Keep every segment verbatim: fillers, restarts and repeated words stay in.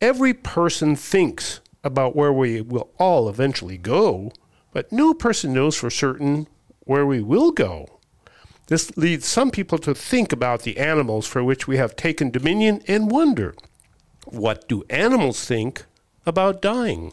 Every person thinks about where we will all eventually go, but no person knows for certain where we will go. This leads some people to think about the animals for which we have taken dominion and wonder, what do animals think about dying?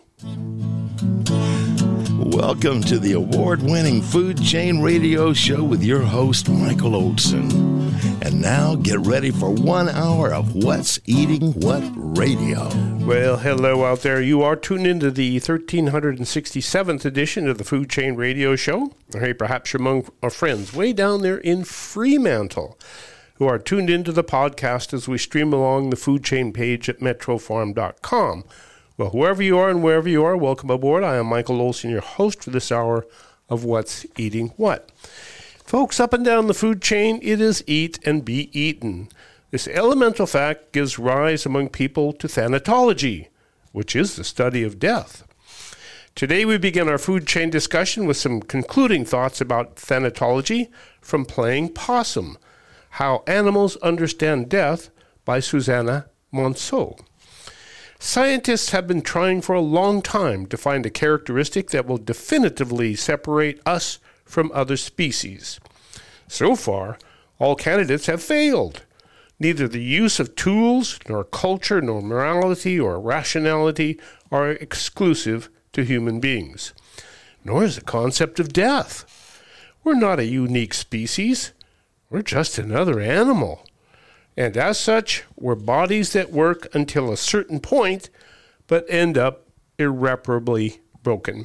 Welcome to the award-winning Food Chain Radio Show with your host, Michael Olson. And now get ready for one hour of What's Eating What Radio. Well, hello out there. You are tuned into the one thousand three hundred sixty-seventh edition of the Food Chain Radio Show. Or hey, perhaps you're among our friends way down there in Fremantle who are tuned into the podcast as we stream along the Food Chain page at metro farm dot com. Well, whoever you are and wherever you are, welcome aboard. I am Michael Olson, your host for this hour of What's Eating What. Folks, up and down the food chain, it is eat and be eaten. This elemental fact gives rise among people to thanatology, which is the study of death. Today we begin our food chain discussion with some concluding thoughts about thanatology from Playing Possum, How Animals Understand Death by Susanna Monceau. Scientists have been trying for a long time to find a characteristic that will definitively separate us from other species. So far, all candidates have failed. Neither the use of tools, nor culture, nor morality, or rationality are exclusive to human beings. Nor is the concept of death. We're not a unique species. We're just another animal. And as such, we're bodies that work until a certain point, but end up irreparably broken.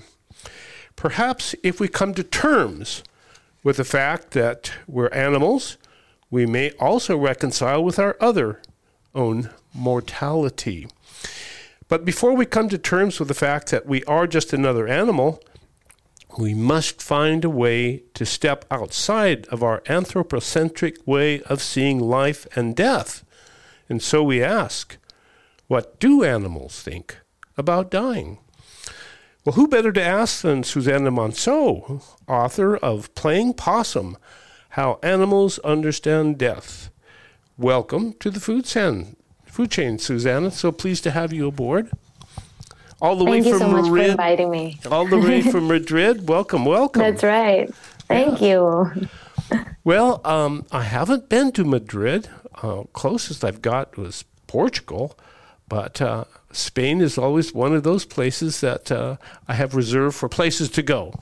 Perhaps if we come to terms with the fact that we're animals, we may also reconcile with our other own mortality. But before we come to terms with the fact that we are just another animal, we must find a way to step outside of our anthropocentric way of seeing life and death. And so we ask, what do animals think about dying? Well, who better to ask than Susanna Monceau, author of Playing Possum, How Animals Understand Death. Welcome to the food chain, food chain, Susanna. So pleased to have you aboard. All the Thank way you from so much Madrid, for inviting me. all the way from Madrid. Welcome, welcome. That's right. Thank yeah. you. Well, um, I haven't been to Madrid. Uh, closest I've got was Portugal, but uh, Spain is always one of those places that uh, I have reserved for places to go.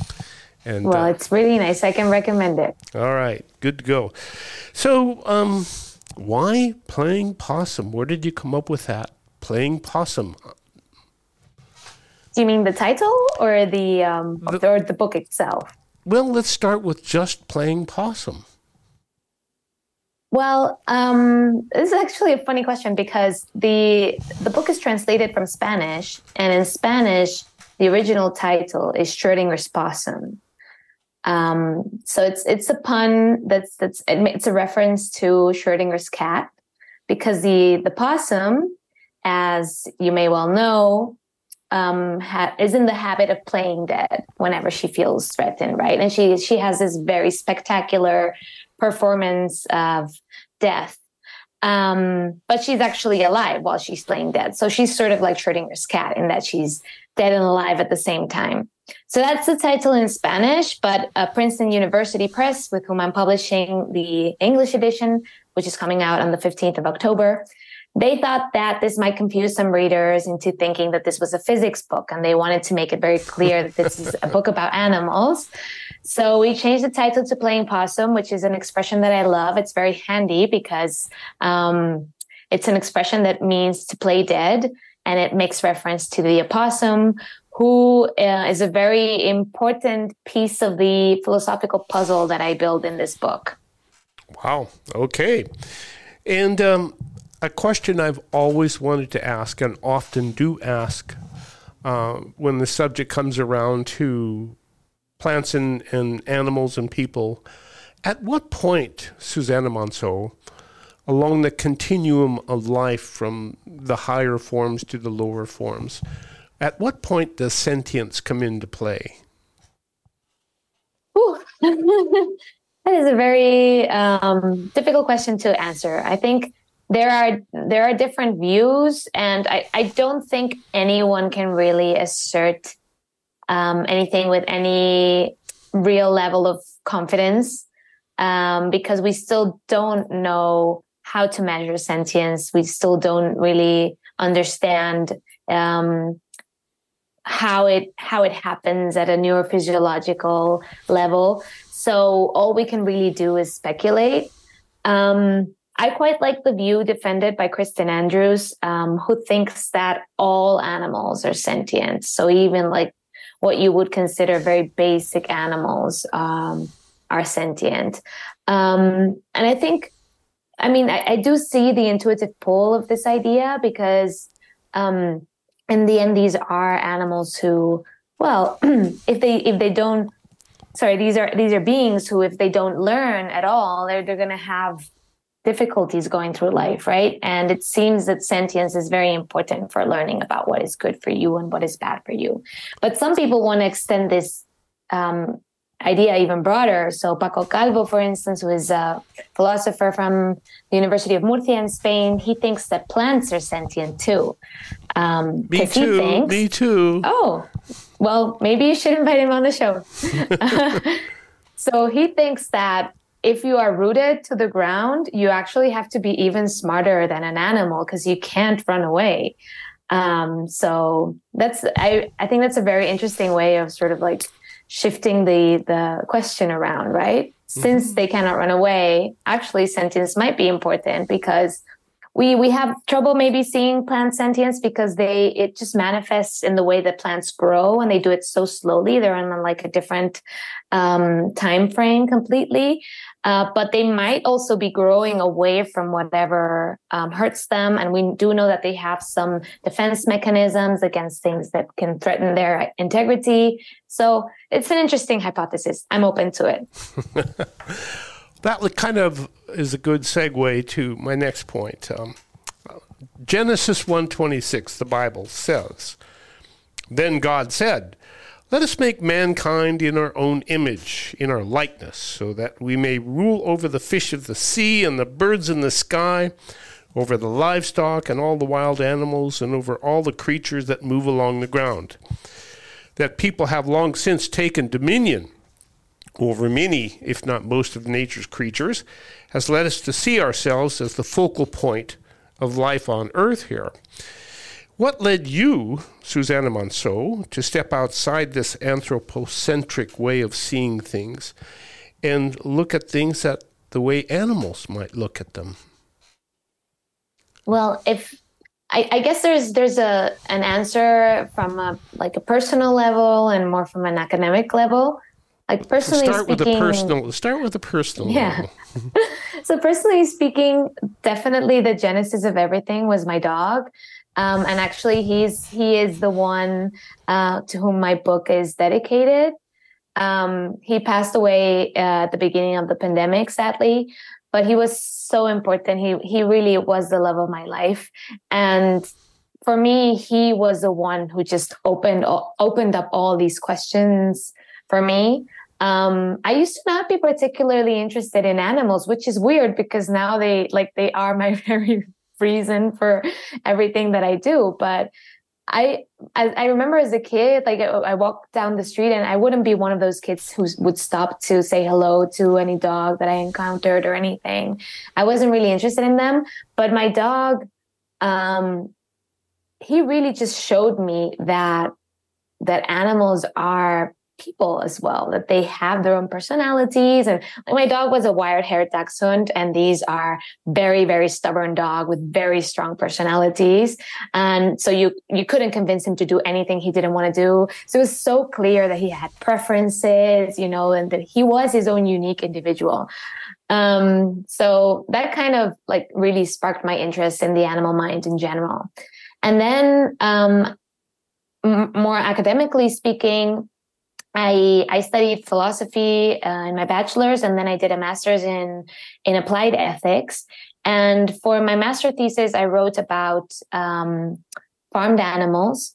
And well, uh, it's really nice. I can recommend it. All right, good to go. So, um, why Playing Possum? Where did you come up with that? Playing Possum. Do you mean the title or the, um, the or the book itself? Well, let's start with just Playing Possum. Well, um, this is actually a funny question because the the book is translated from Spanish, and in Spanish, the original title is Schrödinger's Possum. Um, so it's it's a pun that's that's it's a reference to Schrödinger's cat, because the the possum, as you may well know, um, ha- is in the habit of playing dead whenever she feels threatened, right? And she she has this very spectacular performance of death, um, but she's actually alive while she's playing dead. So she's sort of like Schrödinger's cat in that she's dead and alive at the same time. So that's the title in Spanish, but uh, Princeton University Press, with whom I'm publishing the English edition, which is coming out on the fifteenth of October, they thought that this might confuse some readers into thinking that this was a physics book, and they wanted to make it very clear that this is a book about animals. So we changed the title to Playing Possum, which is an expression that I love. It's very handy because um, it's an expression that means to play dead, and it makes reference to the opossum, who uh, is a very important piece of the philosophical puzzle that I build in this book. Wow. Okay. And um, a question I've always wanted to ask, and often do ask uh, when the subject comes around to plants and, and animals and people, at what point, Susanna Monceau, along the continuum of life from the higher forms to the lower forms, at what point does sentience come into play? Ooh. That is a very um, difficult question to answer. I think there are there are different views, and I, I don't think anyone can really assert um, anything with any real level of confidence, um, because we still don't know how to measure sentience. We still don't really understand um, how it how it happens at a neurophysiological level. So all we can really do is speculate. Um, I quite like the view defended by Kristen Andrews, um, who thinks that all animals are sentient. So even like what you would consider very basic animals um, are sentient. Um, and I think, I mean, I, I do see the intuitive pull of this idea, because um, in the end, these are animals who, well, if they if they don't, sorry, these are these are beings who, if they don't learn at all, they're they're going to have difficulties going through life, right? And it seems that sentience is very important for learning about what is good for you and what is bad for you. But some people want to extend this um, idea even broader. So Paco Calvo, for instance, who is a philosopher from the University of Murcia in Spain, he thinks that plants are sentient too. Um, me too, he thinks, me too. Oh, well, maybe you should invite him on the show. So he thinks that if you are rooted to the ground, you actually have to be even smarter than an animal, because you can't run away. Um, so that's I, I think that's a very interesting way of sort of like shifting the the question around, right? Since mm-hmm. they cannot run away, actually sentience might be important, because we we have trouble maybe seeing plant sentience because they it just manifests in the way that plants grow, and they do it so slowly. They're on like a different um, time frame completely. Uh, but they might also be growing away from whatever um, hurts them. And we do know that they have some defense mechanisms against things that can threaten their integrity. So it's an interesting hypothesis. I'm open to it. That kind of is a good segue to my next point. Um, Genesis one twenty-six, the Bible says, "Then God said, let us make mankind in our own image, in our likeness, so that we may rule over the fish of the sea and the birds in the sky, over the livestock and all the wild animals, and over all the creatures that move along the ground. That people have long since taken dominion over many, if not most, of nature's creatures, has led us to see ourselves as the focal point of life on earth here. What led you, Susanna Monceau, to step outside this anthropocentric way of seeing things and look at things that the way animals might look at them?" Well, if I, I guess there's there's a an answer from a like a personal level and more from an academic level. Like personally start speaking, with a personal. Start with a personal yeah. level. So personally speaking, definitely the genesis of everything was my dog. Um, and actually, he's he is the one uh, to whom my book is dedicated. Um, he passed away uh, at the beginning of the pandemic, sadly, but he was so important. He he really was the love of my life, and for me, he was the one who just opened opened up all these questions for me. Um, I used to not be particularly interested in animals, which is weird because now they like they are my very reason for everything that I do. But I, I I remember as a kid, like I walked down the street and I wouldn't be one of those kids who would stop to say hello to any dog that I encountered or anything. I wasn't really interested in them, but my dog, um, he really just showed me that that animals are people as well, that they have their own personalities. And my dog was a wire-haired dachshund, and these are very, very stubborn dog with very strong personalities. And so you you couldn't convince him to do anything he didn't want to do. So it was so clear that he had preferences, you know, and that he was his own unique individual. Um, so that kind of like really sparked my interest in the animal mind in general. And then um, m- more academically speaking, I, I studied philosophy uh, in my bachelor's, and then I did a master's in, in applied ethics. And for my master thesis, I wrote about um, farmed animals.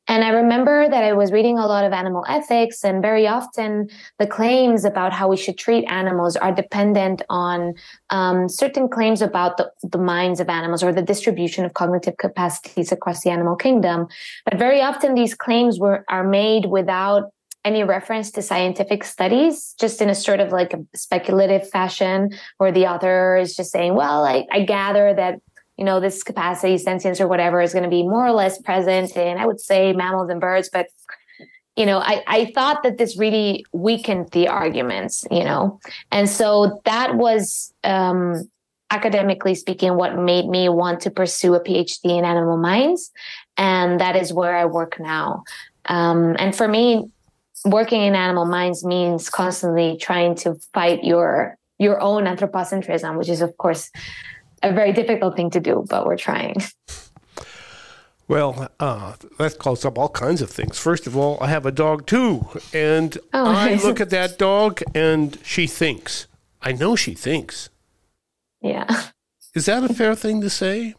And I remember that I was reading a lot of animal ethics, and very often the claims about how we should treat animals are dependent on um, certain claims about the, the minds of animals or the distribution of cognitive capacities across the animal kingdom. But very often these claims were are made without any reference to scientific studies, just in a sort of like a speculative fashion, where the author is just saying, well, I, I gather that, you know, this capacity, sentience or whatever is going to be more or less present in, I would say, mammals and birds. But, you know, I, I thought that this really weakened the arguments, you know, and so that was, um, academically speaking, what made me want to pursue a PhD in animal minds. And that is where I work now. Um, and for me, working in animal minds means constantly trying to fight your your own anthropocentrism, which is, of course, a very difficult thing to do, but we're trying. Well, uh, that calls up all kinds of things. First of all, I have a dog too, and Oh, I nice. look at that dog and she thinks. I know she thinks. Yeah. Is that a fair thing to say?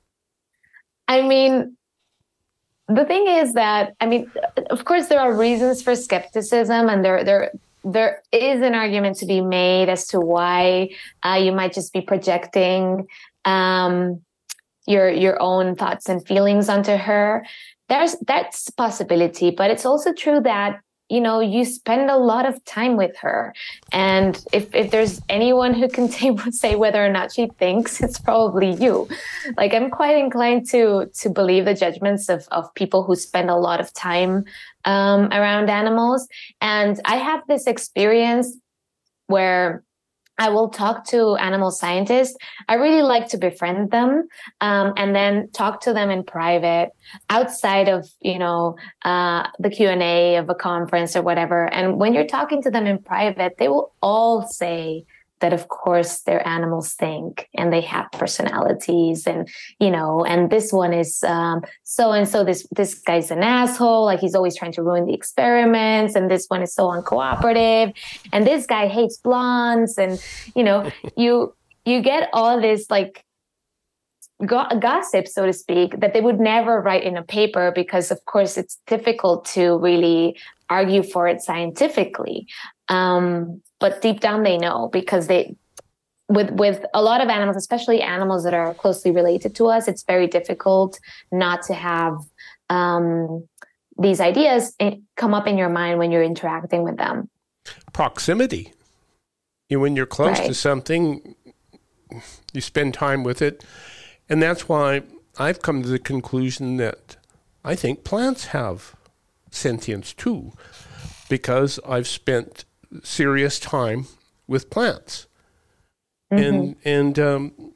I mean, the thing is that, I mean, of course, there are reasons for skepticism, and there, there, there is an argument to be made as to why uh, you might just be projecting um, your your own thoughts and feelings onto her. There's that's a possibility, but it's also true that, you know, you spend a lot of time with her, and if if there's anyone who can t- say whether or not she thinks, it's probably you. Like, I'm quite inclined to to believe the judgments of of people who spend a lot of time um, around animals. And I have this experience where I will talk to animal scientists. I really like to befriend them, um, and then talk to them in private, outside of, you know, uh, the Q and A of a conference or whatever. And when you're talking to them in private, they will all say that, of course, their animals think, and they have personalities, and, you know, and this one is um, so and so. This this guy's an asshole, like he's always trying to ruin the experiments, and this one is so uncooperative, and this guy hates blondes, and, you know, you you get all this like go- gossip, so to speak, that they would never write in a paper, because, of course, it's difficult to really argue for it scientifically. Um, but deep down they know, because they, with with a lot of animals, especially animals that are closely related to us, it's very difficult not to have um, these ideas come up in your mind when you're interacting with them. Proximity. You know, when you're close Right. to something, you spend time with it. And that's why I've come to the conclusion that I think plants have sentience too, because I've spent serious time with plants. Mm-hmm. And and um,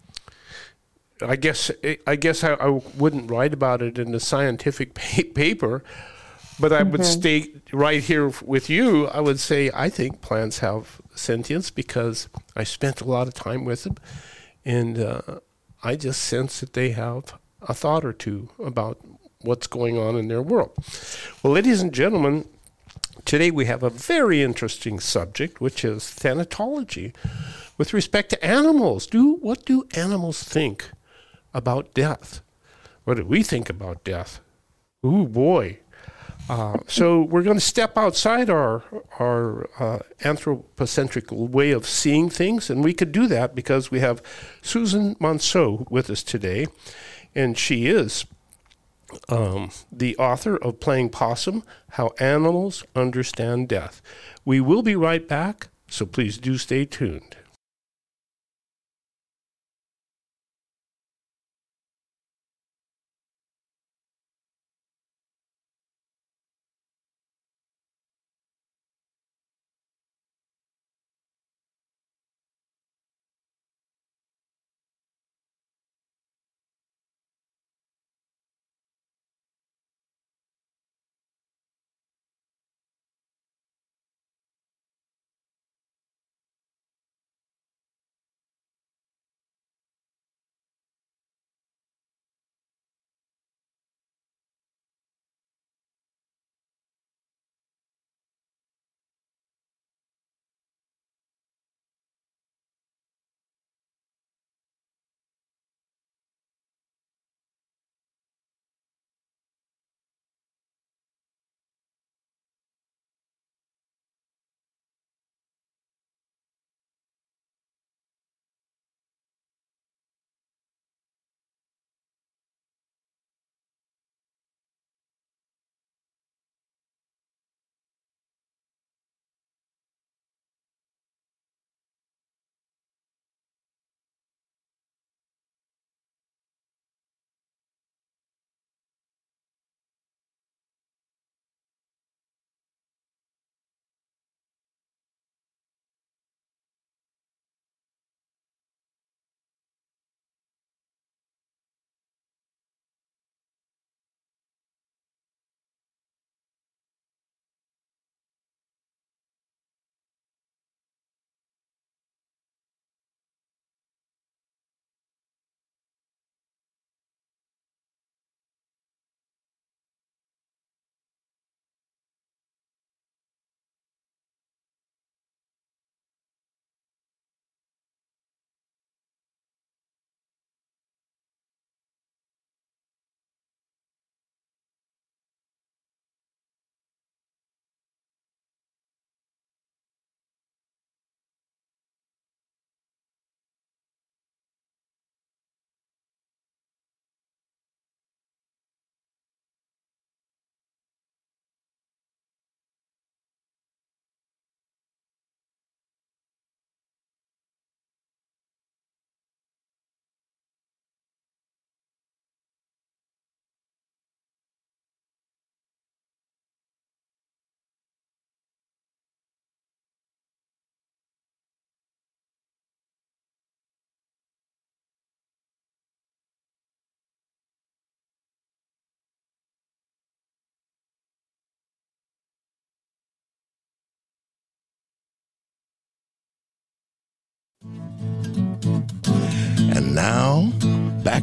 I guess I guess I, I wouldn't write about it in a scientific pa- paper, but I mm-hmm. would state right here with you, I would say I think plants have sentience because I spent a lot of time with them, and uh, I just sense that they have a thought or two about what's going on in their world. Well, ladies and gentlemen, today we have a very interesting subject, which is thanatology with respect to animals. Do what do animals think about death? What do we think about death? Ooh, boy. Uh, so we're going to step outside our our uh, anthropocentric way of seeing things, and we could do that because we have Susan Monceau with us today, and she is um, the author of Playing Possum, How Animals Understand Death. We will be right back, so please do stay tuned.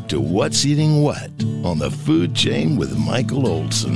to What's Eating What on the Food Chain with Michael Olson.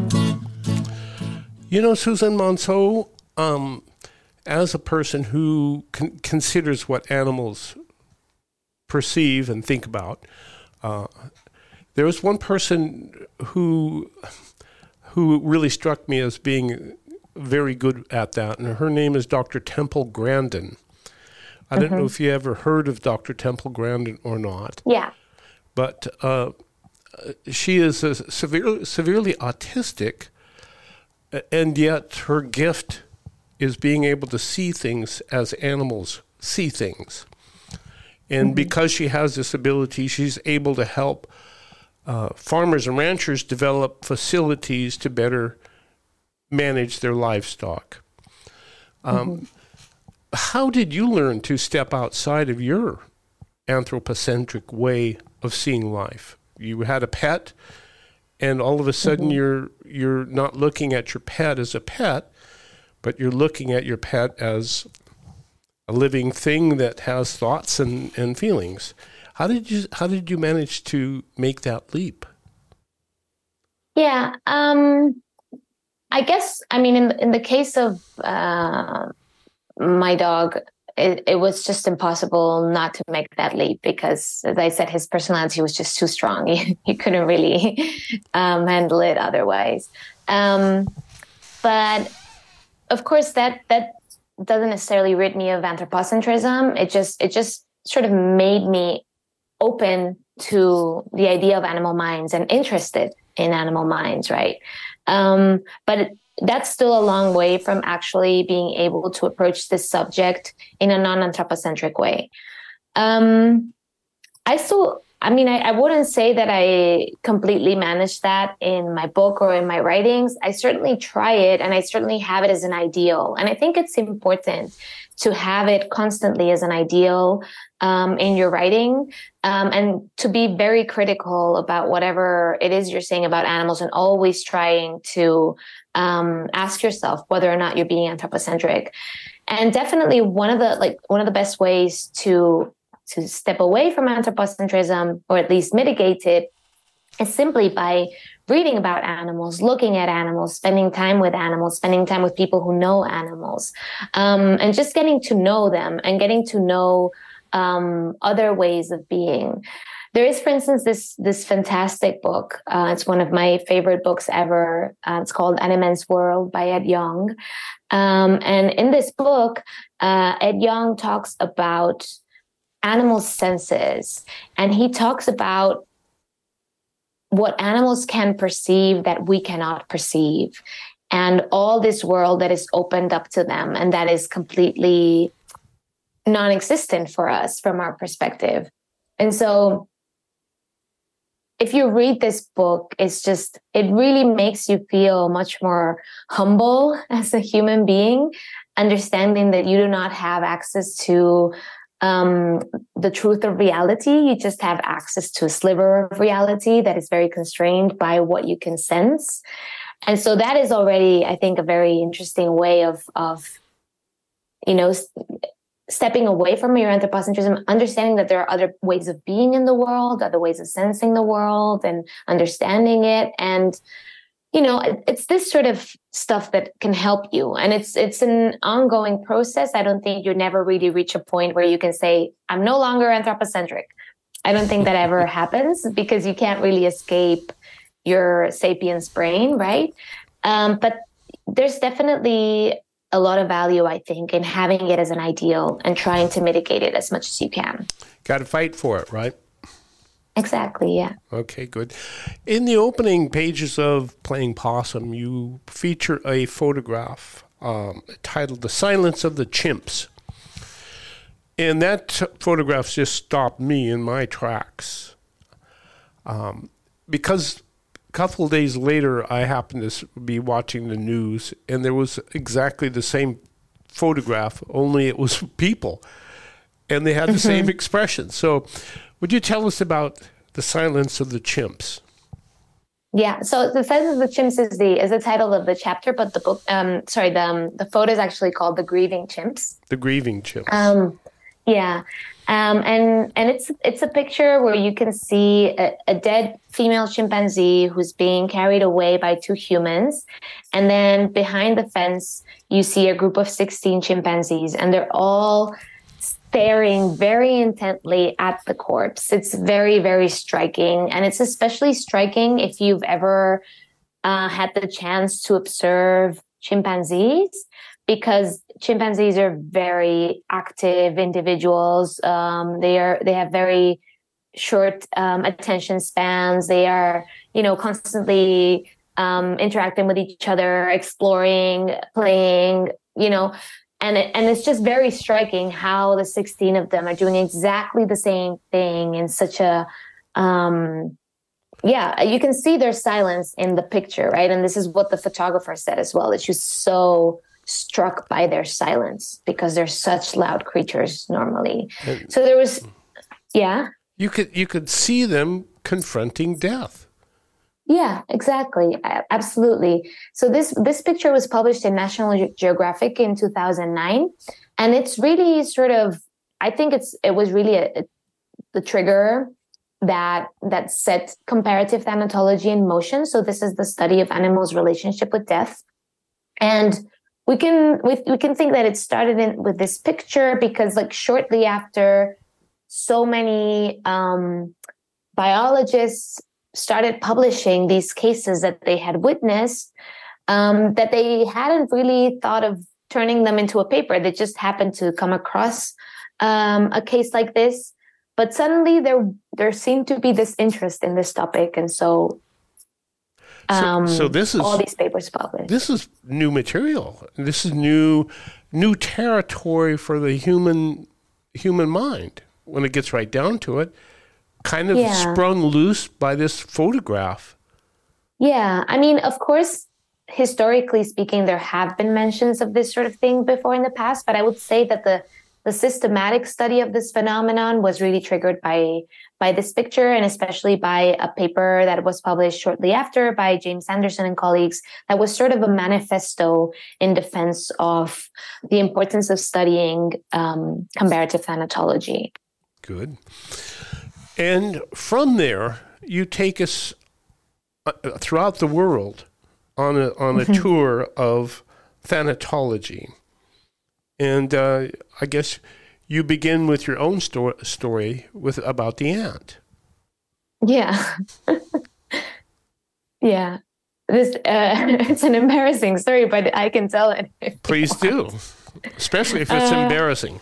You know, Susan Monceau, um, as a person who con- considers what animals perceive and think about, uh, there was one person who who really struck me as being very good at that, and her name is Doctor Temple Grandin. I mm-hmm. don't know if you ever heard of Doctor Temple Grandin or not. Yeah. But uh, she is a severe, severely autistic, and yet her gift is being able to see things as animals see things. And mm-hmm. because she has this ability, she's able to help Uh, farmers and ranchers develop facilities to better manage their livestock. Um, mm-hmm. How did you learn to step outside of your anthropocentric way of seeing life? You had a pet, and all of a sudden mm-hmm. you're you're not looking at your pet as a pet, but you're looking at your pet as a living thing that has thoughts and, and feelings. How did you how did you manage to make that leap? Yeah, um, I guess I mean in in the case of uh, my dog, it, it was just impossible not to make that leap because, as I said, his personality was just too strong. He, he couldn't really um, handle it otherwise. Um, but of course, that that doesn't necessarily rid me of anthropocentrism. It just it just sort of made me open to the idea of animal minds and interested in animal minds, right? Um, but it, that's still a long way from actually being able to approach this subject in a non-anthropocentric way. Um, I still, I mean, I, I wouldn't say that I completely managed that in my book or in my writings. I certainly try it, and I certainly have it as an ideal. And I think it's important to have it constantly as an ideal um, in your writing, um, and to be very critical about whatever it is you're saying about animals, and always trying to um, ask yourself whether or not you're being anthropocentric. And definitely one of the like one of the best ways to to step away from anthropocentrism, or at least mitigate it, is simply by reading about animals, looking at animals, spending time with animals, spending time with people who know animals, um, and just getting to know them and getting to know um, other ways of being. There is, for instance, this this fantastic book. Uh, it's one of my favorite books ever. Uh, it's called An Immense World by Ed Yong. Um, and in this book, uh, Ed Yong talks about animal senses, and he talks about what animals can perceive that we cannot perceive, and all this world that is opened up to them and that is completely non-existent for us from our perspective. And so if you read this book, it's just, it really makes you feel much more humble as a human being, understanding that you do not have access to um, the truth of reality. You just have access to a sliver of reality that is very constrained by what you can sense. And so that is already, I think, a very interesting way of, of, you know, stepping away from your anthropocentrism, understanding that there are other ways of being in the world, other ways of sensing the world and understanding it. And, you know, it, it's this sort of stuff that can help you. And it's it's an ongoing process. I don't think you never really reach a point where you can say, I'm no longer anthropocentric. I don't think that ever happens, because you can't really escape your sapiens brain, right? Um, but there's definitely a lot of value, I think, in having it as an ideal and trying to mitigate it as much as you can. Got to fight for it, right? Exactly, yeah. Okay, good. In the opening pages of Playing Possum, you feature a photograph um, titled The Silence of the Chimps. And that t- photograph just stopped me in my tracks. Um, because a couple of days later, I happened to be watching the news, and there was exactly the same photograph, only it was people. And they had the same expression. So would you tell us about The Silence of the Chimps? Yeah, so The Silence of the Chimps is the is the title of the chapter, but the book, um, sorry, the um, the photo is actually called The Grieving Chimps. The Grieving Chimps. Um, Yeah. Um, and and it's it's a picture where you can see a, a dead female chimpanzee who's being carried away by two humans. And then behind the fence, you see a group of sixteen chimpanzees, and they're all staring very intently at the corpse. It's very, very striking. And it's especially striking if you've ever uh, had the chance to observe chimpanzees, because chimpanzees are very active individuals. Um, they are they have very short um, attention spans. They are, you know, constantly um, interacting with each other, exploring, playing, you know, and it, and it's just very striking how the sixteen of them are doing exactly the same thing in such a um, yeah, you can see their silence in the picture, right? And this is what the photographer said as well, that she was so struck by their silence because they're such loud creatures normally. And so there was, yeah. You could you could see them confronting death. Yeah, exactly. Absolutely. So this this picture was published in National Geographic in two thousand nine, and it's really sort of, I think it's it was really a, a, the trigger that that set comparative thanatology in motion. So this is the study of animals' relationship with death, and we can we, we can think that it started in, with this picture because, like, shortly after, so many um, biologists started publishing these cases that they had witnessed, um, that they hadn't really thought of turning them into a paper. They just happened to come across um, a case like this, but suddenly there there seemed to be this interest in this topic, and so. Um, so, so this is all these papers published. This is new material. This is new, new territory for the human human mind when it gets right down to it. Kind of yeah. sprung loose by this photograph. Yeah, I mean, of course, historically speaking, there have been mentions of this sort of thing before in the past, but I would say that the the systematic study of this phenomenon was really triggered by by this picture, and especially by a paper that was published shortly after by James Anderson and colleagues that was sort of a manifesto in defense of the importance of studying um, comparative thanatology. Good. And from there, you take us uh, throughout the world on a on a mm-hmm. tour of thanatology. And uh, I guess you begin with your own sto- story with about the ant. Yeah, yeah. This uh, it's an embarrassing story, but I can tell it. Please do, especially if it's uh, embarrassing.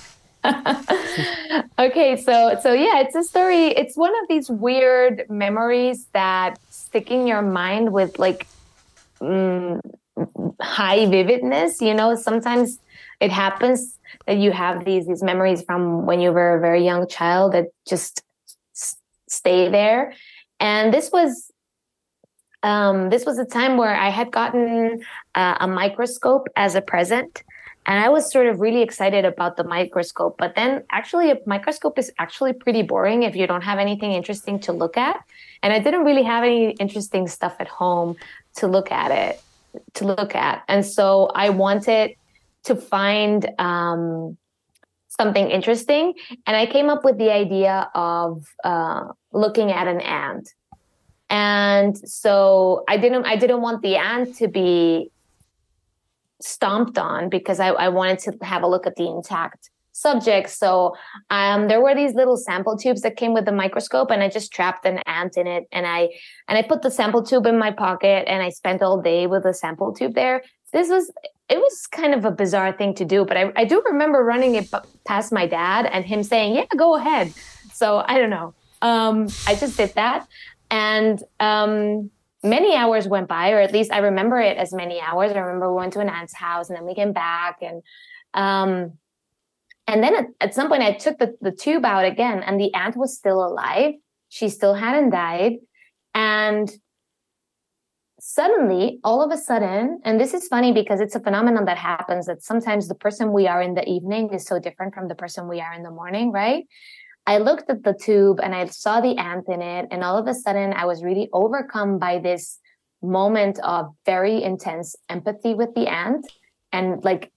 Okay, so so yeah, it's a story. It's one of these weird memories that stick in your mind with like mm, high vividness. You know, sometimes it happens that you have these these memories from when you were a very young child that just s- stay there. And this was um, this was a time where I had gotten uh, a microscope as a present. And I was sort of really excited about the microscope. But then actually a microscope is actually pretty boring if you don't have anything interesting to look at. And I didn't really have any interesting stuff at home to look at it, to look at. And so I wanted to find um, something interesting. And I came up with the idea of uh, looking at an ant. And so I didn't, I didn't want the ant to be stomped on because I, I wanted to have a look at the intact subject. So um, there were these little sample tubes that came with the microscope, and I just trapped an ant in it. And I and I put the sample tube in my pocket, and I spent all day with the sample tube there. This was it was kind of a bizarre thing to do, but I, I do remember running it past my dad and him saying, "Yeah, go ahead." So I don't know. Um, I just did that, and. Um, Many hours went by, or at least I remember it as many hours. I remember we went to an aunt's house, and then we came back, and um, and then at, at some point I took the, the tube out again, and the ant was still alive. She still hadn't died, and suddenly, all of a sudden, and this is funny because it's a phenomenon that happens that sometimes the person we are in the evening is so different from the person we are in the morning, right? I looked at the tube and I saw the ant in it. And all of a sudden I was really overcome by this moment of very intense empathy with the ant. And like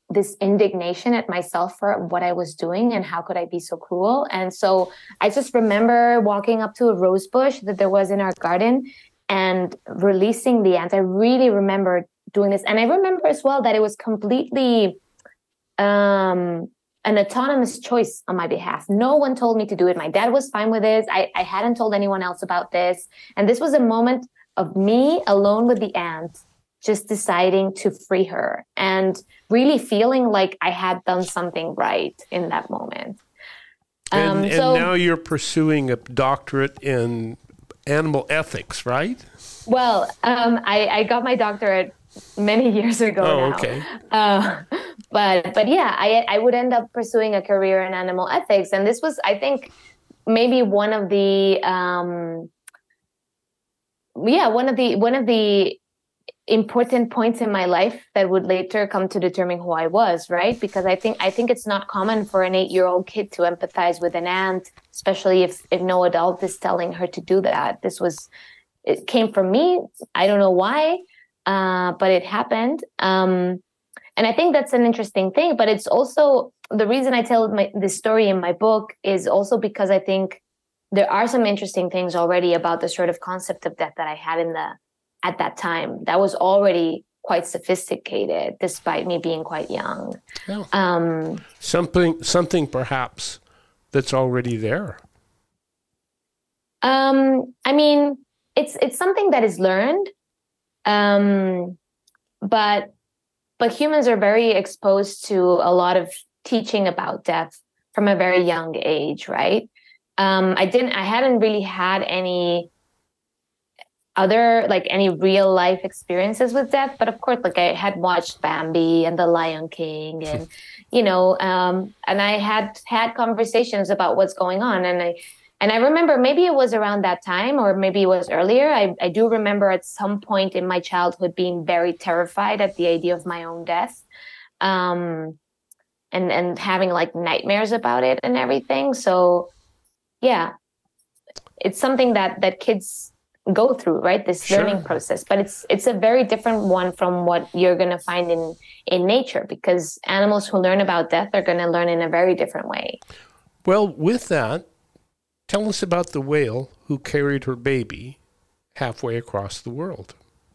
this indignation at myself for what I was doing and how could I be so cruel. And so I just remember walking up to a rose bush that there was in our garden and releasing the ants. I really remember doing this. And I remember as well that it was completely um, an autonomous choice on my behalf. No one told me to do it. My dad was fine with this. I, I hadn't told anyone else about this. And this was a moment of me alone with the ant, just deciding to free her and really feeling like I had done something right in that moment. Um, and, and so, now you're pursuing a doctorate in animal ethics, right? Well, um, I, I got my doctorate many years ago oh, now. okay. Uh, but but yeah, I I would end up pursuing a career in animal ethics, and this was, I think, maybe one of the um, yeah one of the one of the important points in my life that would later come to determine who I was, right? Because I think I think it's not common for an eight-year-old kid to empathize with an ant, especially if if no adult is telling her to do that. This was, it came from me. I don't know why, uh, but it happened. Um, and I think that's an interesting thing. But it's also the reason I tell my, this story in my book is also because I think there are some interesting things already about the sort of concept of death that I had in the at that time that was already quite sophisticated, despite me being quite young. Yeah. Um, something, something perhaps that's already there. Um, I mean, it's it's something that is learned, um, but but humans are very exposed to a lot of teaching about death from a very young age, right? Um, I didn't, I hadn't really had any other, like any real life experiences with death. But of course, like I had watched Bambi and The Lion King and, you know, um, and I had had conversations about what's going on. And I, and I remember maybe it was around that time or maybe it was earlier. I, I do remember at some point in my childhood being very terrified at the idea of my own death. Um, and, and having like nightmares about it and everything. So yeah, it's something that, that kids go through, right? This Sure. learning process, but it's it's a very different one from what you're going to find in in nature, because animals who learn about death are going to learn in a very different way. Well, with that, tell us about the whale who carried her baby halfway across the world.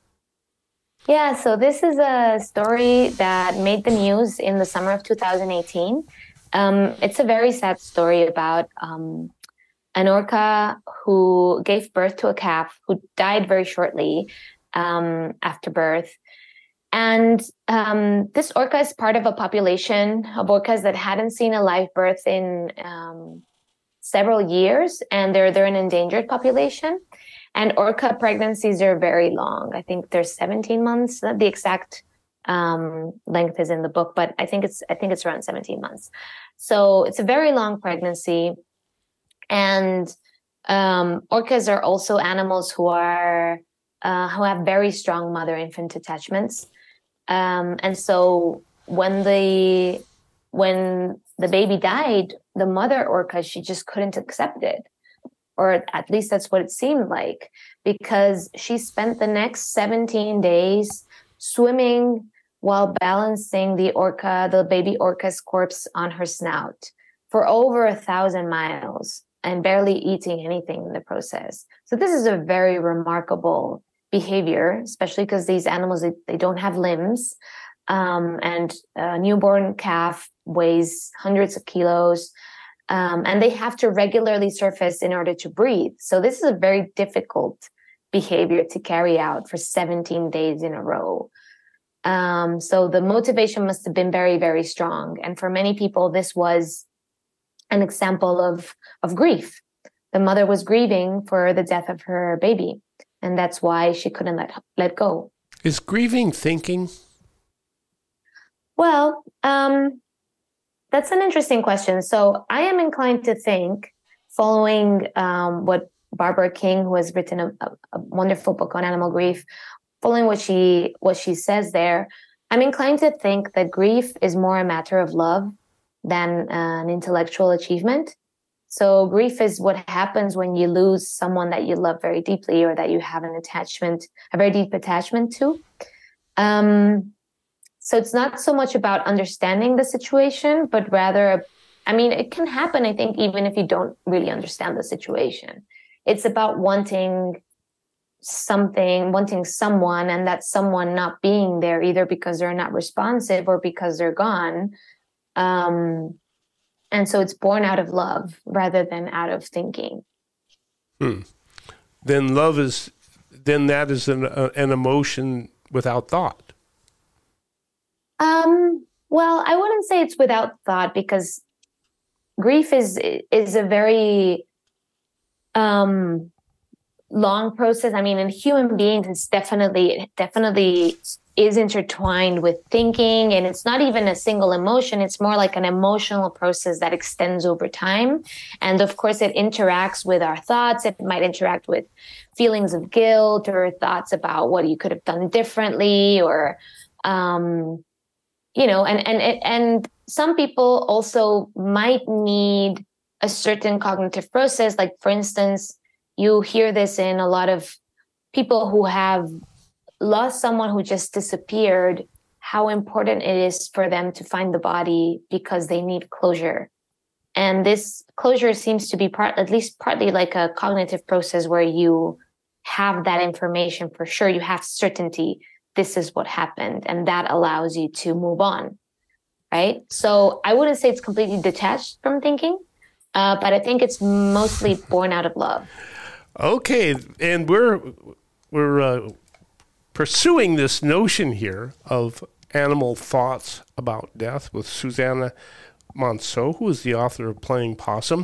Yeah, so this is a story that made the news in the summer of two thousand eighteen. Um, it's a very sad story about um, an orca who gave birth to a calf who died very shortly um, after birth. And um, this orca is part of a population of orcas that hadn't seen a live birth in um, several years, and they're they're an endangered population. And orca pregnancies are very long. I think they're seventeen months. The exact um, length is in the book, but I think it's I think it's around seventeen months. So it's a very long pregnancy. And um, orcas are also animals who are uh, who have very strong mother-infant attachments. Um, and so when the when the baby died, the mother orca, she just couldn't accept it. Or at least that's what it seemed like, because she spent the next seventeen days swimming while balancing the orca, the baby orca's corpse on her snout for over a thousand miles and barely eating anything in the process. So this is a very remarkable behavior, especially because these animals, they, they don't have limbs. Um, and a newborn calf weighs hundreds of kilos. Um, and they have to regularly surface in order to breathe. So this is a very difficult behavior to carry out for seventeen days in a row. Um, so the motivation must have been very, very strong. And for many people, this was an example of, of grief. The mother was grieving for the death of her baby, and that's why she couldn't let, let go. Is grieving thinking? Well, um, that's an interesting question. So I am inclined to think, following um, what Barbara King, who has written a, a, a wonderful book on animal grief, following what she what she says there, I'm inclined to think that grief is more a matter of love than uh, an intellectual achievement. So grief is what happens when you lose someone that you love very deeply or that you have an attachment, a very deep attachment to. Um, So it's not so much about understanding the situation, but rather, I mean, it can happen, I think, even if you don't really understand the situation. It's about wanting something, wanting someone, and that someone not being there, either because they're not responsive or because they're gone. Um, and so it's born out of love rather than out of thinking. Hmm. Then love is, then that is an, uh, an emotion without thought. Um, well, I wouldn't say it's without thought, because grief is is a very um, long process. I mean, in human beings, it's definitely it definitely is intertwined with thinking, and it's not even a single emotion. It's more like an emotional process that extends over time. And of course, it interacts with our thoughts. It might interact with feelings of guilt or thoughts about what you could have done differently, or um, you know, and and and some people also might need a certain cognitive process. Like, for instance, you hear this in a lot of people who have lost someone who just disappeared, how important it is for them to find the body because they need closure. And this closure seems to be part, at least partly, like a cognitive process where you have that information for sure. You have certainty. This is what happened. And that allows you to move on. Right. So I wouldn't say it's completely detached from thinking, uh, but I think it's mostly born out of love. Okay. And we're, we're, uh, pursuing this notion here of animal thoughts about death with Susanna Monceau, who is the author of Playing Possum.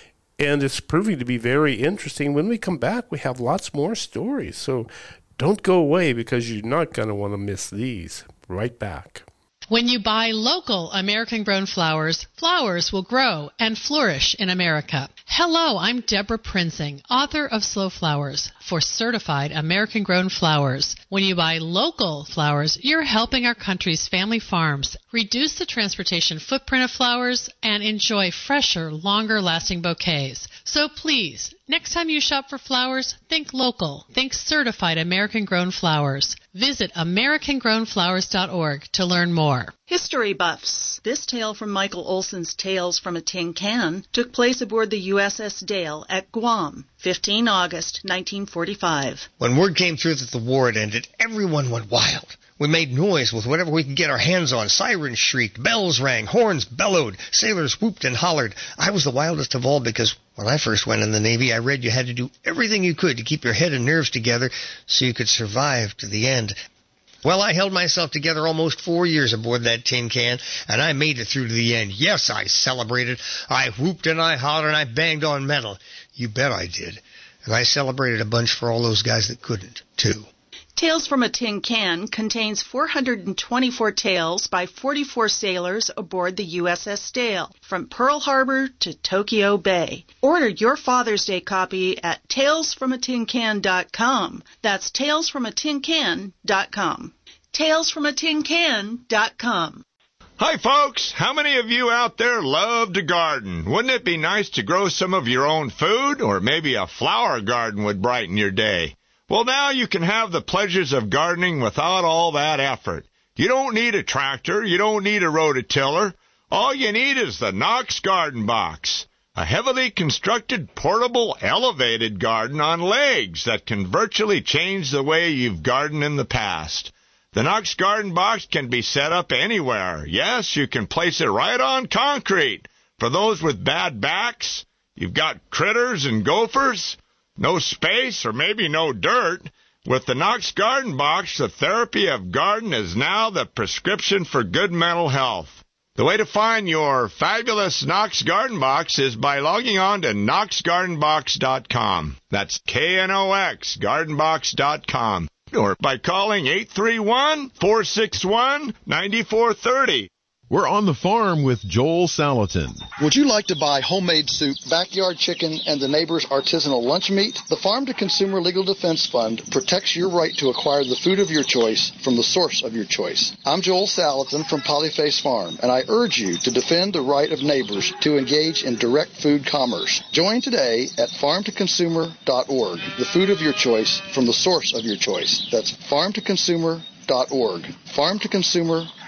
And it's proving to be very interesting. When we come back, we have lots more stories. So don't go away, because you're not going to want to miss these. Right back. When you buy local American-grown flowers, flowers will grow and flourish in America. Hello, I'm Deborah Prinzing, author of Slow Flowers for Certified American-Grown Flowers. When you buy local flowers, you're helping our country's family farms reduce the transportation footprint of flowers and enjoy fresher, longer-lasting bouquets. So please, next time you shop for flowers, think local. Think Certified American-Grown Flowers. Visit American Grown Flowers dot org to learn more. History buffs. This tale from Michael Olson's Tales from a Tin Can took place aboard the U S S Dale at Guam, the fifteenth of August, nineteen forty-five. When word came through that the war had ended, everyone went wild. We made noise with whatever we could get our hands on. Sirens shrieked, bells rang, horns bellowed, sailors whooped and hollered. I was the wildest of all, because when I first went in the Navy, I read you had to do everything you could to keep your head and nerves together so you could survive to the end. Well, I held myself together almost four years aboard that tin can, and I made it through to the end. Yes, I celebrated. I whooped and I hollered and I banged on metal. You bet I did. And I celebrated a bunch for all those guys that couldn't, too. Tales from a Tin Can contains four hundred twenty-four tales by forty-four sailors aboard the U S S Dale, from Pearl Harbor to Tokyo Bay. Order your Father's Day copy at tales from a tin can dot com. That's tales from a tin can dot com. tales from a tin can dot com. Hi, folks. How many of you out there love to garden? Wouldn't it be nice to grow some of your own food? Or maybe a flower garden would brighten your day. Well, now you can have the pleasures of gardening without all that effort. You don't need a tractor. You don't need a rototiller. All you need is the Knox Garden Box, a heavily constructed, portable, elevated garden on legs that can virtually change the way you've gardened in the past. The Knox Garden Box can be set up anywhere. Yes, you can place it right on concrete. For those with bad backs, you've got critters and gophers, no space, or maybe no dirt. With the Knox Garden Box, the therapy of garden is now the prescription for good mental health. The way to find your fabulous Knox Garden Box is by logging on to knox garden box dot com. That's K N O X, garden box dot com. Or by calling eight three one, four six one, nine four three zero. We're on the farm with Joel Salatin. Would you like to buy homemade soup, backyard chicken, and the neighbor's artisanal lunch meat? The Farm to Consumer Legal Defense Fund protects your right to acquire the food of your choice from the source of your choice. I'm Joel Salatin from Polyface Farm, and I urge you to defend the right of neighbors to engage in direct food commerce. Join today at farm to consumer dot org, the food of your choice from the source of your choice. That's farm to consumer dot org, farm to consumer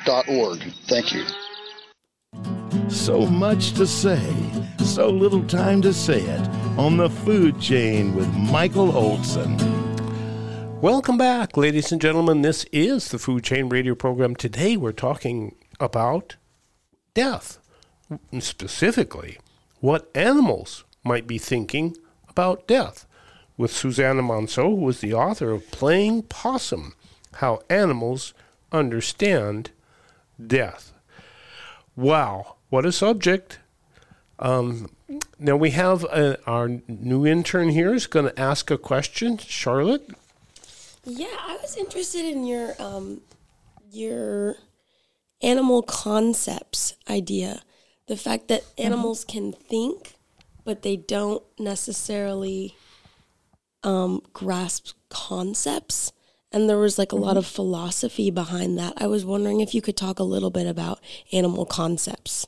dot org. Thank you. So much to say, so little time to say it on the Food Chain with Michael Olson. Welcome back, ladies and gentlemen. This is the Food Chain Radio program. Today we're talking about death, specifically what animals might be thinking about death, with Susanna Monceau, who is the author of Playing Possum, How Animals Understand Death. Wow, what a subject. Um, now we have a, our new intern here is going to ask a question. Charlotte? Yeah, I was interested in your um, your animal concepts idea. The fact that animals mm-hmm. can think, but they don't necessarily um, grasp concepts. And there was like a mm-hmm. lot of philosophy behind that. I was wondering if you could talk a little bit about animal concepts.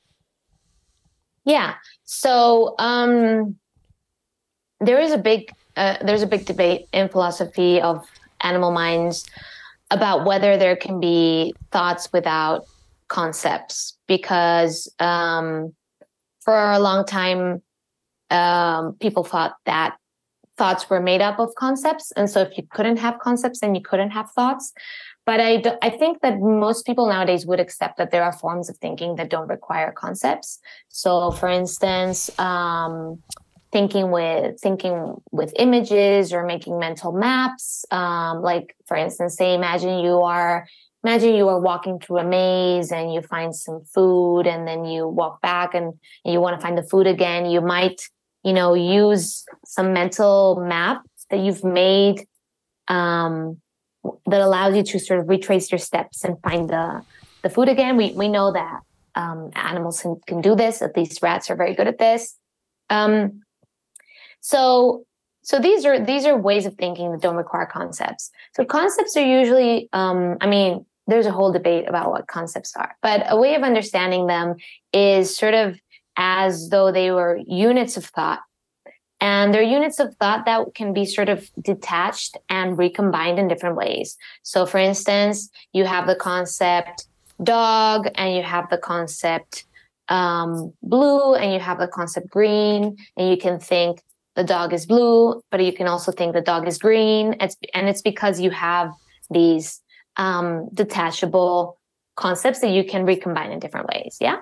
Yeah. So um, there is a big uh, there's a big debate in philosophy of animal minds about whether there can be thoughts without concepts, because um, for a long time um, people thought that thoughts were made up of concepts. And so if you couldn't have concepts, then you couldn't have thoughts. But I, do, I think that most people nowadays would accept that there are forms of thinking that don't require concepts. So for instance, um, thinking with thinking with images or making mental maps, um, like for instance, say, imagine you are imagine you are walking through a maze and you find some food, and then you walk back and you want to find the food again. You might, you know, use some mental map that you've made um, that allows you to sort of retrace your steps and find the, the food again. We we know that um, animals can, can do this. At least rats are very good at this. Um, so so these are these are ways of thinking that don't require concepts. So concepts are usually, um, I mean, there's a whole debate about what concepts are, but a way of understanding them is sort of as though they were units of thought. And they're units of thought that can be sort of detached and recombined in different ways. So for instance, you have the concept dog, and you have the concept um, blue, and you have the concept green, and you can think the dog is blue, but you can also think the dog is green. It's, and it's because you have these um, detachable concepts that you can recombine in different ways. Yeah.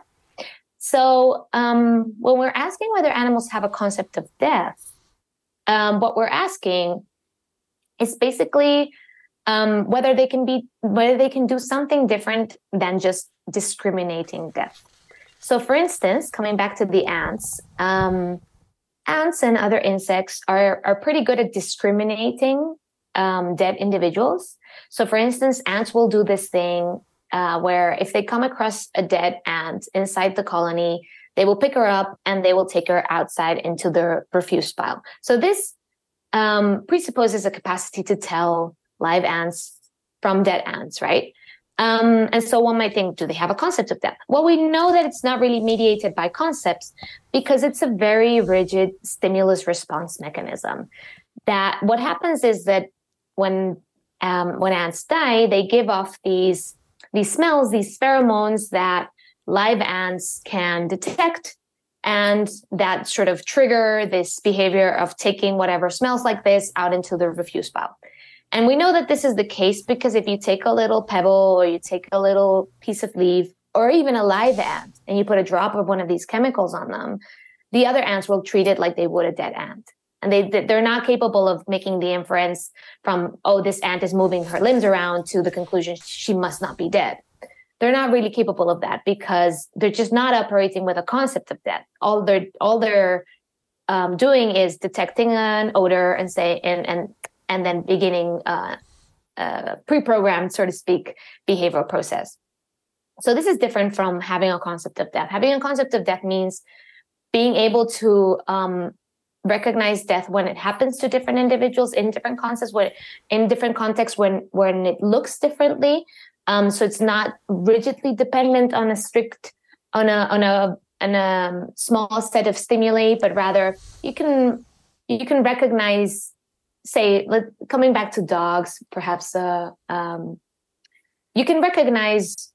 So um, when we're asking whether animals have a concept of death, um, what we're asking is basically um, whether they can be whether they can do something different than just discriminating death. So, for instance, coming back to the ants, um, ants and other insects are are pretty good at discriminating um, dead individuals. So, for instance, ants will do this thing. Uh, where if they come across a dead ant inside the colony, they will pick her up and they will take her outside into the refuse pile. So this um, presupposes a capacity to tell live ants from dead ants, right? Um, and so one might think, do they have a concept of death? Well, we know that it's not really mediated by concepts because it's a very rigid stimulus response mechanism. That what happens is that when um, when ants die, they give off these These smells, these pheromones that live ants can detect, and that sort of trigger this behavior of taking whatever smells like this out into the refuse pile. And we know that this is the case because if you take a little pebble or you take a little piece of leaf or even a live ant and you put a drop of one of these chemicals on them, the other ants will treat it like they would a dead ant. And they, they're not capable of making the inference from, oh, this ant is moving her limbs around to the conclusion she must not be dead. They're not really capable of that because they're just not operating with a concept of death. All they're all they're um, doing is detecting an odor and say and and and then beginning uh, a pre-programmed, so to speak, behavioral process. So this is different from having a concept of death. Having a concept of death means being able to um, recognize death when it happens to different individuals in different contexts, when in different contexts when when it looks differently. Um, so it's not rigidly dependent on a strict on a on a on a small set of stimuli, but rather you can you can recognize, say, coming back to dogs, perhaps uh, um, you can recognize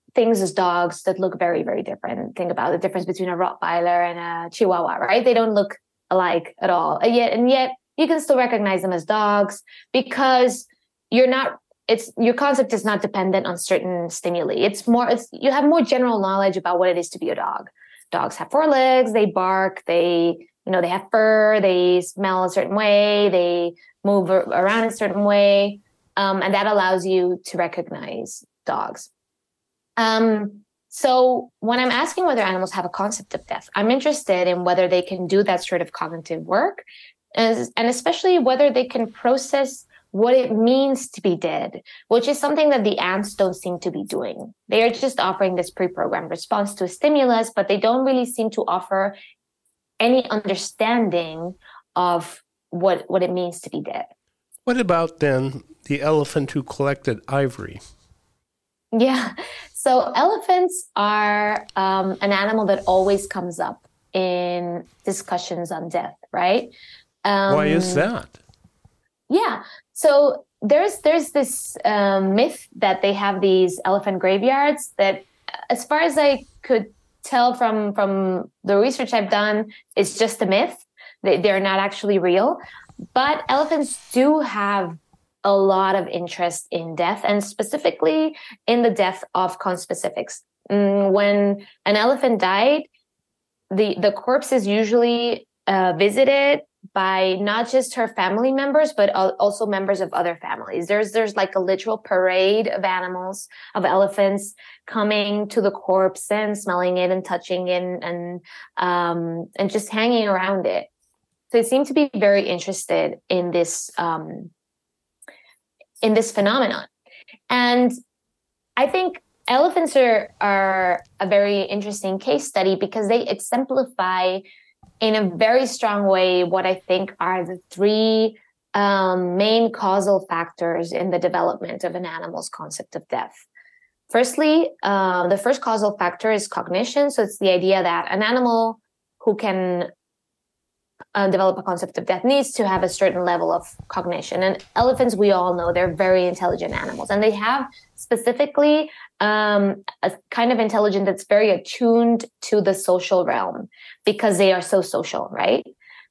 things as dogs that look very, very different. Think about the difference between a Rottweiler and a Chihuahua, right? They don't look alike at all. And yet, and yet you can still recognize them as dogs because you're not, it's, your concept is not dependent on certain stimuli. It's more, it's, you have more general knowledge about what it is to be a dog. Dogs have four legs, they bark, they, you know, they have fur, they smell a certain way, they move around a certain way. Um, and that allows you to recognize dogs. Um, so when I'm asking whether animals have a concept of death, I'm interested in whether they can do that sort of cognitive work, and, and especially whether they can process what it means to be dead, which is something that the ants don't seem to be doing. They are just offering this pre-programmed response to a stimulus, but they don't really seem to offer any understanding of what, what it means to be dead. What about then the elephant who collected ivory? Yeah. So elephants are um, an animal that always comes up in discussions on death, right? Um, Why is that? Yeah. So there's there's this um, myth that they have these elephant graveyards that, as far as I could tell from, from the research I've done, it's just a myth. They, they're not actually real. But elephants do have a lot of interest in death, and specifically in the death of conspecifics. When an elephant died, the, the corpse is usually uh, visited by not just her family members, but also members of other families. There's there's like a literal parade of animals, of elephants coming to the corpse and smelling it and touching it and and, um, and just hanging around it. So they seem to be very interested in this um, in this phenomenon. And I think elephants are, are a very interesting case study because they exemplify in a very strong way what I think are the three um, main causal factors in the development of an animal's concept of death. Firstly, uh, the first causal factor is cognition. So it's the idea that an animal who can Uh, develop a concept of death needs to have a certain level of cognition. And elephants, we all know, they're very intelligent animals, and they have specifically um, a kind of intelligence that's very attuned to the social realm because they are so social, right?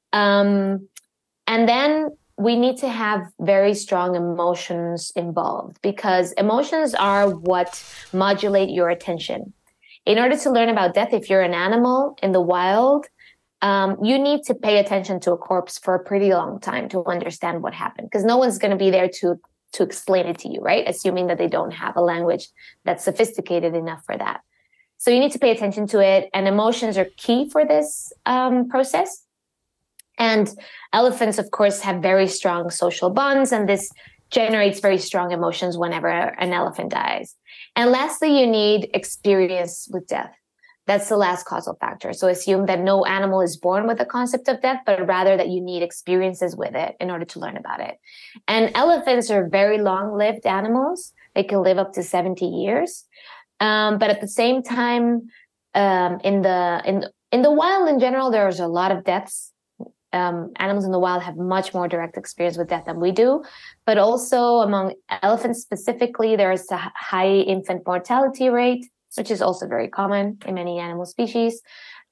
Um, and then we need to have very strong emotions involved because emotions are what modulate your attention. In order to learn about death, if you're an animal in the wild, Um, you need to pay attention to a corpse for a pretty long time to understand what happened, because no one's going to be there to to explain it to you, right? Assuming that they don't have a language that's sophisticated enough for that. So you need to pay attention to it, and emotions are key for this um, process. And elephants, of course, have very strong social bonds, and this generates very strong emotions whenever an elephant dies. And lastly, you need experience with death. That's the last causal factor. So assume that no animal is born with a concept of death, but rather that you need experiences with it in order to learn about it. And elephants are very long-lived animals. They can live up to seventy years. Um, but at the same time, um, in the in in the wild in general, there's a lot of deaths. Um, animals in the wild have much more direct experience with death than we do. But also among elephants specifically, there is a high infant mortality rate, which is also very common in many animal species.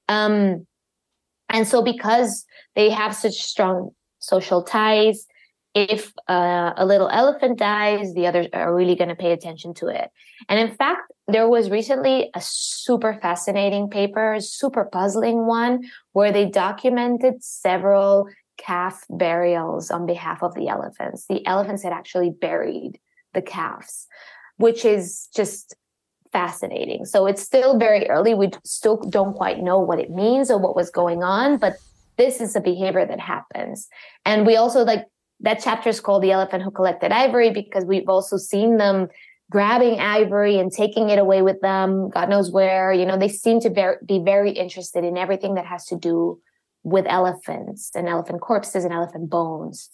Um, and so because they have such strong social ties, if uh, a little elephant dies, the others are really going to pay attention to it. And in fact, there was recently a super fascinating paper, a super puzzling one, where they documented several calf burials on behalf of the elephants. The elephants had actually buried the calves, which is just fascinating. So it's still very early. We still don't quite know what it means or what was going on, but this is a behavior that happens. And we also like that chapter is called The Elephant Who Collected Ivory because we've also seen them grabbing ivory and taking it away with them, God knows where. You know, they seem to ver- be very interested in everything that has to do with elephants and elephant corpses and elephant bones.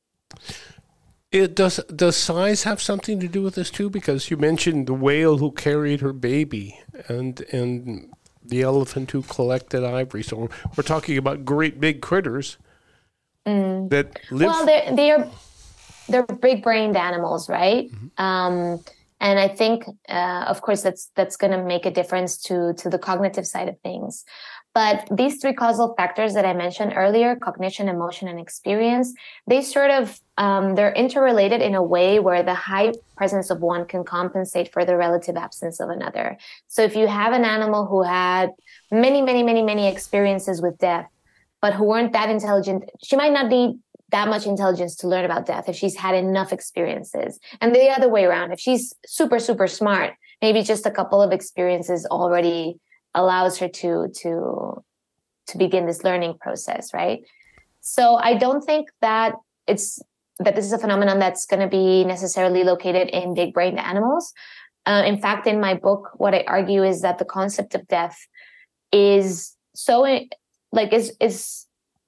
It does does size have something to do with this too? Because you mentioned the whale who carried her baby and and the elephant who collected ivory. So we're, we're talking about great big critters mm. that live. Well, they're they're they're big brained animals, right? Mm-hmm. Um, And I think, uh, of course, that's that's going to make a difference to, to the cognitive side of things. But these three causal factors that I mentioned earlier, cognition, emotion, and experience, they sort of, um, they're interrelated in a way where the high presence of one can compensate for the relative absence of another. So if you have an animal who had many, many, many, many experiences with death, but who weren't that intelligent, she might not need that much intelligence to learn about death if she's had enough experiences. And the other way around, if she's super, super smart, maybe just a couple of experiences already allows her to to to begin this learning process, right? So I don't think that it's that this is a phenomenon that's going to be necessarily located in big-brained animals. Uh, in fact, in my book, what I argue is that the concept of death is so like is is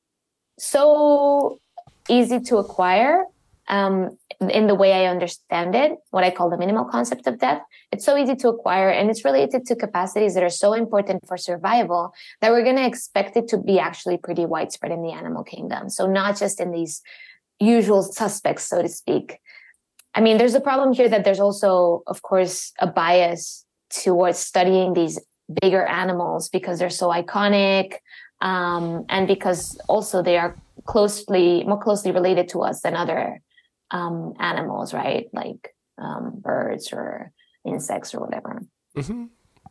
so easy to acquire. Um, in the way I understand it, what I call the minimal concept of death. It's so easy to acquire, and it's related to capacities that are so important for survival that we're going to expect it to be actually pretty widespread in the animal kingdom. So not just in these usual suspects, so to speak. I mean, there's a problem here that there's also, of course, a bias towards studying these bigger animals because they're so iconic, um, and because also they are closely, more closely related to us than other Um, animals, right? Like um, birds or insects or whatever. Mm-hmm.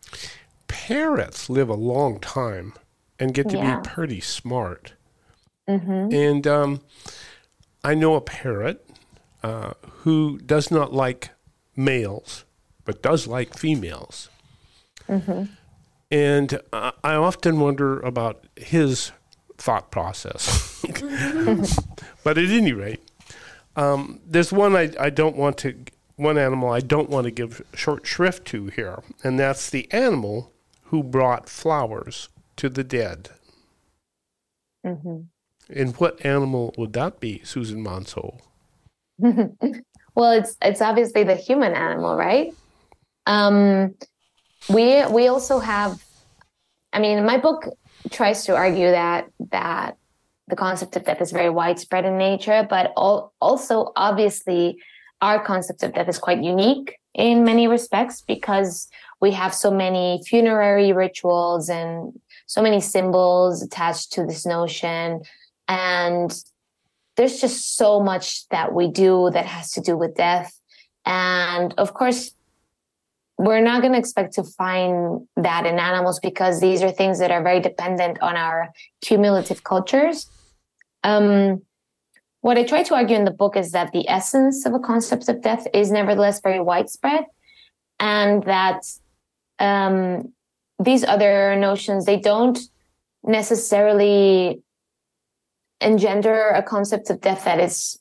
Parrots live a long time and get to Yeah. be pretty smart. Mm-hmm. And um, I know a parrot uh, who does not like males, but does like females. Mm-hmm. And uh, I often wonder about his thought process. But at any rate, Um, there's one I, I don't want to, one animal I don't want to give short shrift to here, and that's the animal who brought flowers to the dead. Mm-hmm. And what animal would that be, Susan Monceau? Well, it's it's obviously the human animal, right? Um, we we also have, I mean, my book tries to argue that that the concept of death is very widespread in nature, but all, also obviously our concept of death is quite unique in many respects because we have so many funerary rituals and so many symbols attached to this notion. And there's just so much that we do that has to do with death. And of course, we're not going to expect to find that in animals because these are things that are very dependent on our cumulative cultures. Um, what I try to argue in the book is that the essence of a concept of death is nevertheless very widespread, and that um, these other notions, they don't necessarily engender a concept of death that is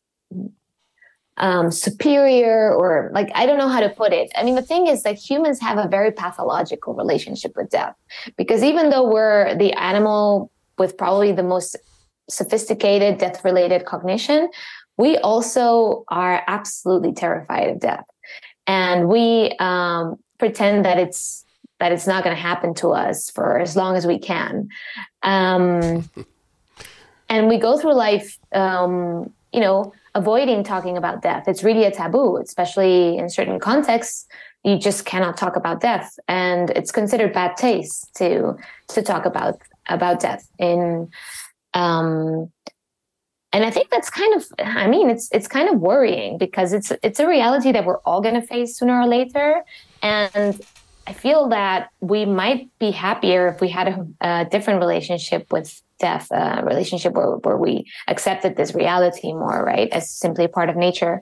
um, superior, or like, I don't know how to put it. I mean, the thing is that humans have a very pathological relationship with death, because even though we're the animal with probably the most sophisticated death-related cognition, we also are absolutely terrified of death, and we um, pretend that it's that it's not going to happen to us for as long as we can, um, and we go through life, um, you know, avoiding talking about death. It's really a taboo, especially in certain contexts. You just cannot talk about death, and it's considered bad taste to to talk about about death in. Um, and I think that's kind of, I mean, it's it's kind of worrying because it's it's a reality that we're all going to face sooner or later. And I feel that we might be happier if we had a, a different relationship with death, a relationship where, where we accepted this reality more, right, as simply a part of nature.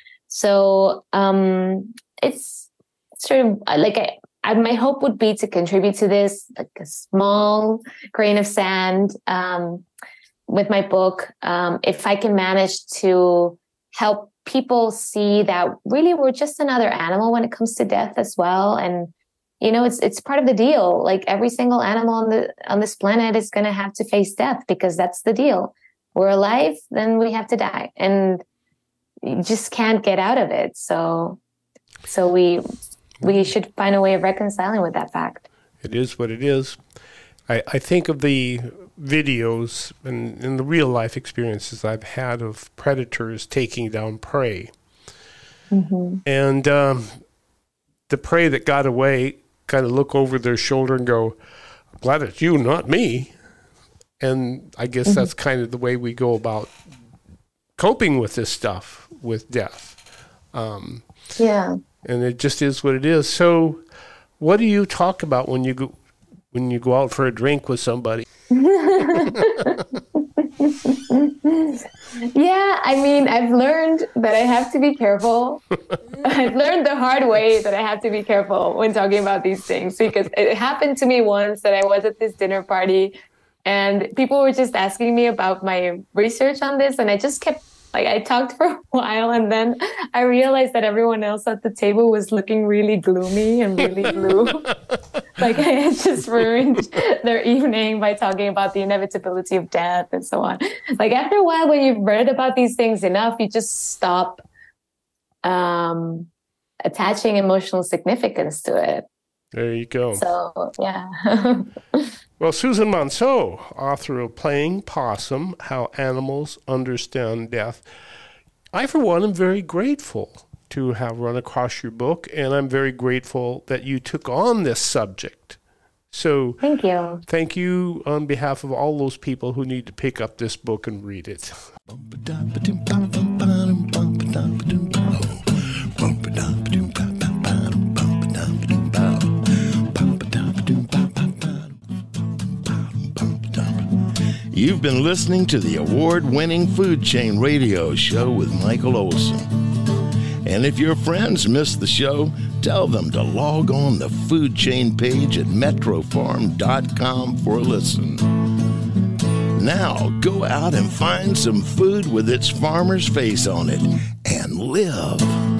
So um, it's sort of like I, I, my hope would be to contribute to this, like a small grain of sand. Um, with my book, um, if I can manage to help people see that really we're just another animal when it comes to death as well. And, you know, it's it's part of the deal. Like every single animal on the on this planet is going to have to face death because that's the deal. We're alive, then we have to die. And you just can't get out of it. So so we we should find a way of reconciling with that fact. It is what it is. I, I think of the videos and, and the real life experiences I've had of predators taking down prey. Mm-hmm. And um, the prey that got away kind of look over their shoulder and go, glad it's you, not me. And I guess mm-hmm. that's kind of the way we go about coping with this stuff, with death. Um, yeah. And it just is what it is. So what do you talk about when you go, when you go out for a drink with somebody? Yeah, I mean, I've learned that I have to be careful. I've learned the hard way that I have to be careful when talking about these things, because it happened to me once that I was at this dinner party and people were just asking me about my research on this, and I just kept, like, I talked for a while, and then I realized that everyone else at the table was looking really gloomy and really blue. Like, I had just ruined their evening by talking about the inevitability of death and so on. Like, after a while, when you've read about these things enough, you just stop um, attaching emotional significance to it. There you go. So, yeah. Well, Susan Monceau, author of Playing Possum, How Animals Understand Death. I, for one, am very grateful to have run across your book, and I'm very grateful that you took on this subject. So thank you. Thank you on behalf of all those people who need to pick up this book and read it. You've been listening to the award-winning Food Chain Radio Show with Michael Olson. And if your friends missed the show, tell them to log on the Food Chain page at metro farm dot com for a listen. Now, go out and find some food with its farmer's face on it and live.